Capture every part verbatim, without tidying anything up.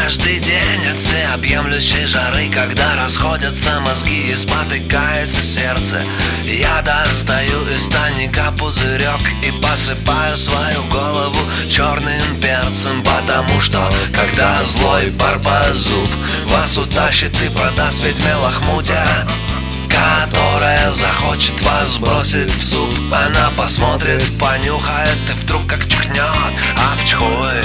каждый день от всеобъемлющей жары, когда расходятся мозги и спотыкается сердце, я достаю из тайника пузырек и посыпаю свою голову черным перцем. Потому что, когда злой барбазуб вас утащит и продаст ведьме лохмутья, которая захочет вас бросить в суп, она посмотрит, понюхает и вдруг как чихнет: апчхуй.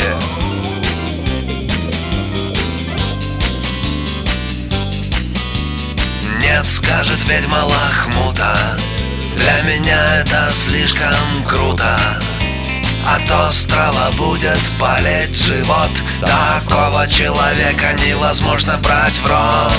Нет, скажет ведьма лохмута, для меня это слишком круто. От острова будет болеть живот, такого человека невозможно брать в рот.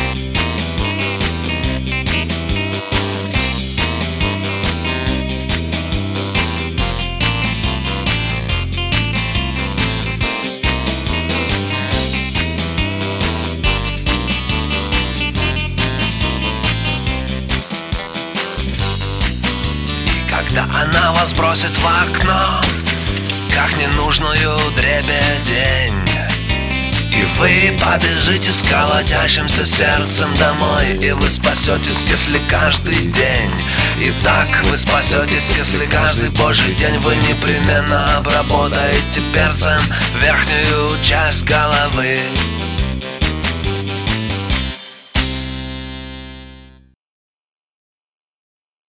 Когда она вас бросит в окно, как ненужную дребедень, и вы побежите с колотящимся сердцем домой, и вы спасетесь, если каждый день. И так вы спасетесь, если каждый божий день вы непременно обработаете перцем верхнюю часть головы.